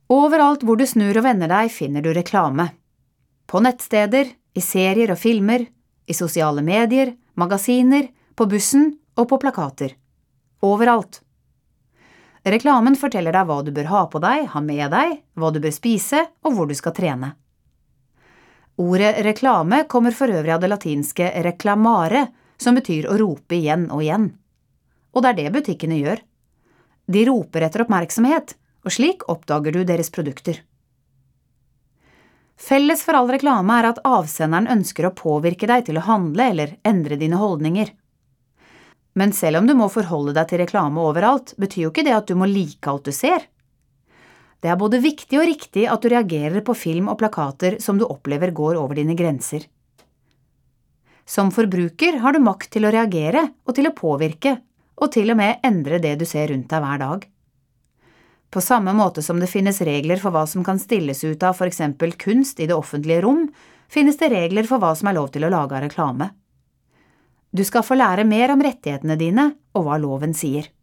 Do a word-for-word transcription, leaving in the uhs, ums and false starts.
Overalt hvor du snur og vender deg finner du reklame. På nettsteder, i serier og filmer, i sosiale medier, magasiner, på bussen og på plakater. Overalt. Reklamen forteller deg hva du bør ha på deg, ha med deg, hva du bør spise og hvor du skal trene. Ordet reklame kommer for øvrig av det latinske reclamare, som betyr å rope igjen og igjen. Og det er det butikkene gjør. De roper etter oppmerksomhet, og slik oppdager du deres produkter. Felles for all reklame er at avsenderen ønsker å påvirke deg til å handle eller endre dine holdninger. Men selv om du må forholde deg til reklame overalt, betyr jo ikke det at du må like alt du ser. Det er både viktig og riktig at du reagerer på film og plakater som du opplever går over dine grenser. Som forbruker har du makt til å reagere og til å påvirke, og til og med endre det du ser rundt deg hver dag. På samme måte som det finnes regler for hva som kan stilles ut av for eksempel kunst i det offentlige rom, finnes det regler for hva som er lov til å lage av reklame. Du skal få lære mer om rettighetene dine og hva loven sier.